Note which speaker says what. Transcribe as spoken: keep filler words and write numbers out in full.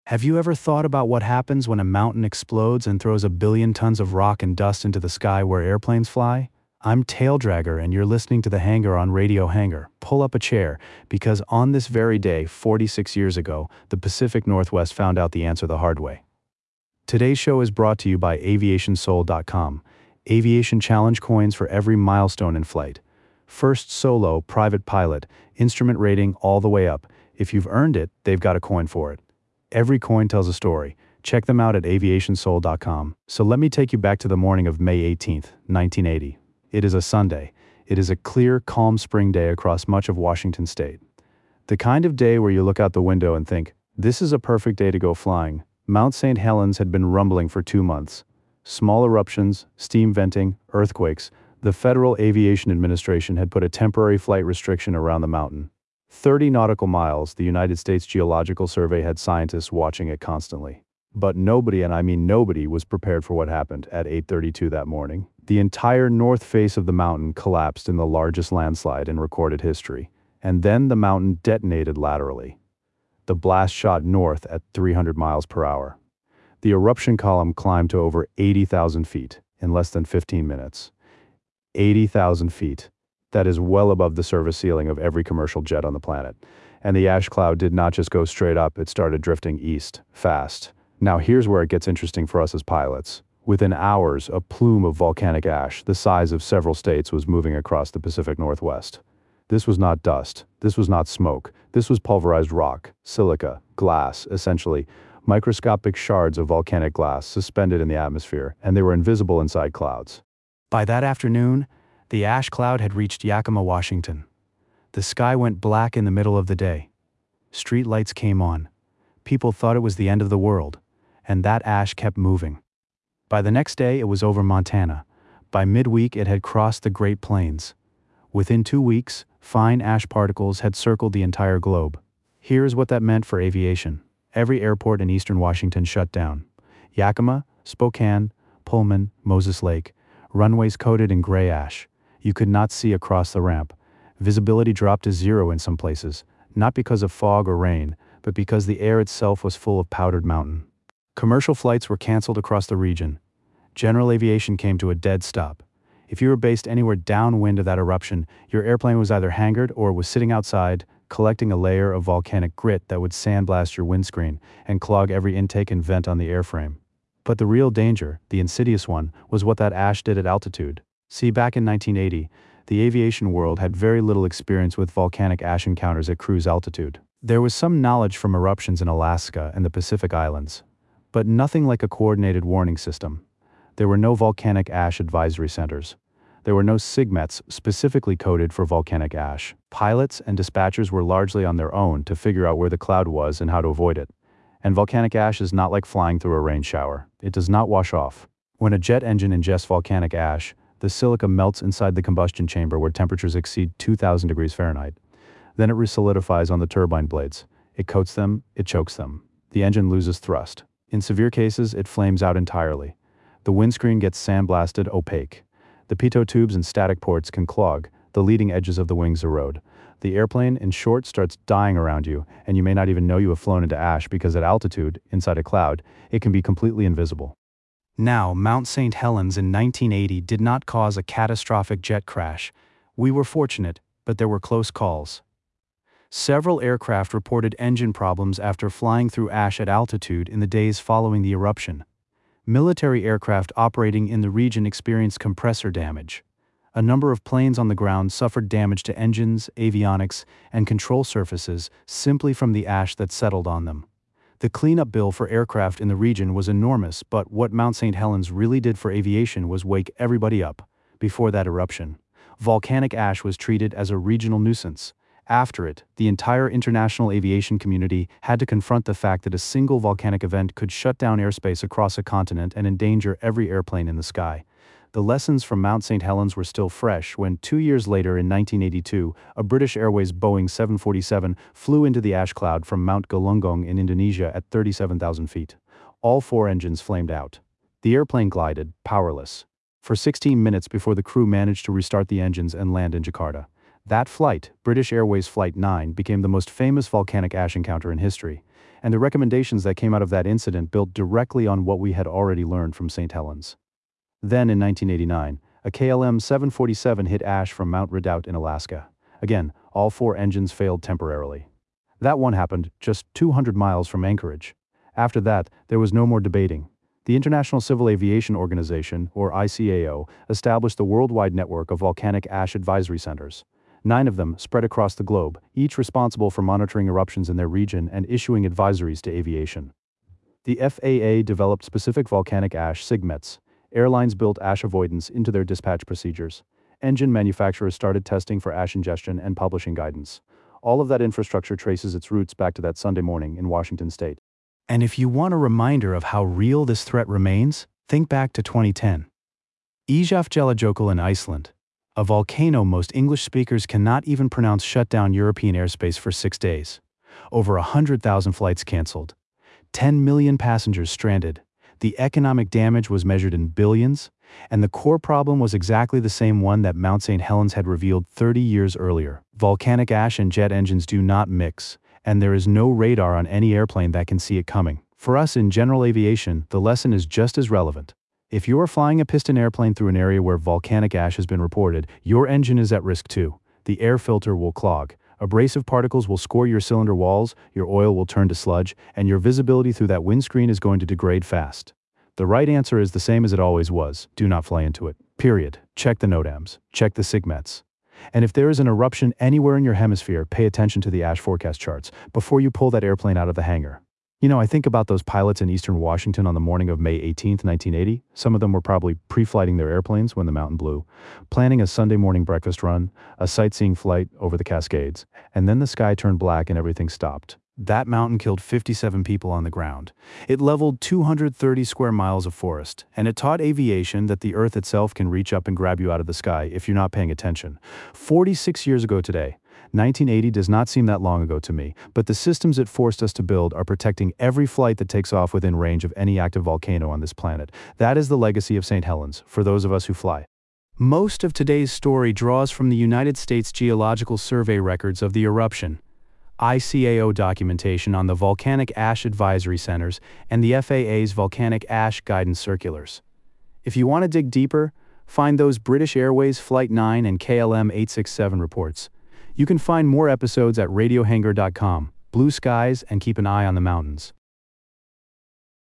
Speaker 1: Have you ever thought about what happens when a mountain explodes and throws a billion tons of rock and dust into the sky where airplanes fly? I'm Taildragger and you're listening to The Hangar on Radio Hangar. Pull up a chair, because on this very day, forty-six years ago, the Pacific Northwest found out the answer the hard way. Today's show is brought to you by aviation soul dot com. Aviation challenge coins for every milestone in flight. First solo, private pilot, instrument rating all the way up. If you've earned it, they've got a coin for it. Every coin tells a story. Check them out at aviation soul dot com. So let me take you back to the morning of May eighteenth, nineteen eighty. It is a Sunday. It is a clear, calm spring day across much of Washington state. The kind of day where you look out the window and think, this is a perfect day to go flying. Mount Saint Helens had been rumbling for two months. Small eruptions, steam venting, earthquakes. The Federal Aviation Administration had put a temporary flight restriction around the mountain. thirty nautical miles, the United States Geological Survey had scientists watching it constantly. But nobody, and I mean nobody, was prepared for what happened at eight thirty-two that morning. The entire north face of the mountain collapsed in the largest landslide in recorded history, and then the mountain detonated laterally. The blast shot north at three hundred miles per hour. The eruption column climbed to over eighty thousand feet in less than fifteen minutes. eighty thousand feet. That is well above the service ceiling of every commercial jet on the planet. And the ash cloud did not just go straight up, it started drifting east, fast. Now here's where it gets interesting for us as pilots. Within hours, a plume of volcanic ash, the size of several states, was moving across the Pacific Northwest. This was not dust, this was not smoke, this was pulverized rock, silica, glass, essentially, microscopic shards of volcanic glass suspended in the atmosphere, and they were invisible inside clouds. By that afternoon, the ash cloud had reached Yakima, Washington. The sky went black in the middle of the day. Street lights came on. People thought it was the end of the world, and that ash kept moving. By the next day, it was over Montana. By midweek, it had crossed the Great Plains. Within two weeks, fine ash particles had circled the entire globe. Here's what that meant for aviation. Every airport in eastern Washington shut down. Yakima, Spokane, Pullman, Moses Lake, runways coated in gray ash. You could not see across the ramp. Visibility dropped to zero in some places, not because of fog or rain, but because the air itself was full of powdered mountain. Commercial flights were canceled across the region. General aviation came to a dead stop. If you were based anywhere downwind of that eruption, your airplane was either hangared or was sitting outside, collecting a layer of volcanic grit that would sandblast your windscreen and clog every intake and vent on the airframe. But the real danger, the insidious one, was what that ash did at altitude. See, back in nineteen eighty, the aviation world had very little experience with volcanic ash encounters at cruise altitude. There was some knowledge from eruptions in Alaska and the Pacific Islands, but nothing like a coordinated warning system. There were no volcanic ash advisory centers. There were no SIGMETs specifically coded for volcanic ash. Pilots and dispatchers were largely on their own to figure out where the cloud was and how to avoid it. And volcanic ash is not like flying through a rain shower. It does not wash off. When a jet engine ingests volcanic ash, the silica melts inside the combustion chamber where temperatures exceed two thousand degrees Fahrenheit. Then it resolidifies on the turbine blades. It coats them, it chokes them. The engine loses thrust. In severe cases, it flames out entirely. The windscreen gets sandblasted opaque. The pitot tubes and static ports can clog. The leading edges of the wings erode. The airplane, in short, starts dying around you, and you may not even know you have flown into ash because at altitude, inside a cloud, it can be completely invisible. Now, Mount Saint Helens in nineteen eighty did not cause a catastrophic jet crash. We were fortunate, but there were close calls. Several aircraft reported engine problems after flying through ash at altitude in the days following the eruption. Military aircraft operating in the region experienced compressor damage. A number of planes on the ground suffered damage to engines, avionics, and control surfaces simply from the ash that settled on them. The cleanup bill for aircraft in the region was enormous, but what Mount Saint Helens really did for aviation was wake everybody up. Before that eruption, volcanic ash was treated as a regional nuisance. After it, the entire international aviation community had to confront the fact that a single volcanic event could shut down airspace across a continent and endanger every airplane in the sky. The lessons from Mount Saint Helens were still fresh when, two years later in nineteen eighty-two, a British Airways Boeing seven forty-seven flew into the ash cloud from Mount Galunggung in Indonesia at thirty-seven thousand feet. All four engines flamed out. The airplane glided, powerless, for sixteen minutes before the crew managed to restart the engines and land in Jakarta. That flight, British Airways Flight nine, became the most famous volcanic ash encounter in history, and the recommendations that came out of that incident built directly on what we had already learned from Saint Helens. Then, in nineteen eighty-nine, a K L M seven forty-seven hit ash from Mount Redoubt in Alaska. Again, all four engines failed temporarily. That one happened just two hundred miles from Anchorage. After that, there was no more debating. The International Civil Aviation Organization, or I C A O, established the worldwide network of volcanic ash advisory centers. Nine of them spread across the globe, each responsible for monitoring eruptions in their region and issuing advisories to aviation. The F A A developed specific volcanic ash SIGMETs. Airlines built ash avoidance into their dispatch procedures. Engine manufacturers started testing for ash ingestion and publishing guidance. All of that infrastructure traces its roots back to that Sunday morning in Washington state. And if you want a reminder of how real this threat remains, think back to twenty ten. Eyjafjallajökull in Iceland. A volcano most English speakers cannot even pronounce shut down European airspace for six days. Over one hundred thousand flights canceled. ten million passengers stranded. The economic damage was measured in billions, and the core problem was exactly the same one that Mount Saint Helens had revealed thirty years earlier. Volcanic ash and jet engines do not mix, and there is no radar on any airplane that can see it coming. For us in general aviation, the lesson is just as relevant. If you are flying a piston airplane through an area where volcanic ash has been reported, your engine is at risk too. The air filter will clog. Abrasive particles will score your cylinder walls, your oil will turn to sludge, and your visibility through that windscreen is going to degrade fast. The right answer is the same as it always was. Do not fly into it. Period. Check the NOTAMs. Check the SIGMETs. And if there is an eruption anywhere in your hemisphere, pay attention to the ash forecast charts before you pull that airplane out of the hangar. You know, I think about those pilots in eastern Washington on the morning of May eighteenth, nineteen eighty. Some of them were probably pre-flighting their airplanes when the mountain blew, planning a Sunday morning breakfast run, a sightseeing flight over the Cascades, and then the sky turned black and everything stopped. That mountain killed fifty-seven people on the ground. It leveled two hundred thirty square miles of forest, and it taught aviation that the earth itself can reach up and grab you out of the sky if you're not paying attention. forty-six years ago today, nineteen eighty does not seem that long ago to me, but the systems it forced us to build are protecting every flight that takes off within range of any active volcano on this planet. That is the legacy of Saint Helens, for those of us who fly. Most of today's story draws from the United States Geological Survey records of the eruption, I C A O documentation on the Volcanic Ash Advisory Centers, and the F A A's Volcanic Ash Guidance Circulars. If you want to dig deeper, find those British Airways Flight nine and K L M eight sixty-seven reports. You can find more episodes at radio hangar dot com. Blue skies and keep an eye on the mountains.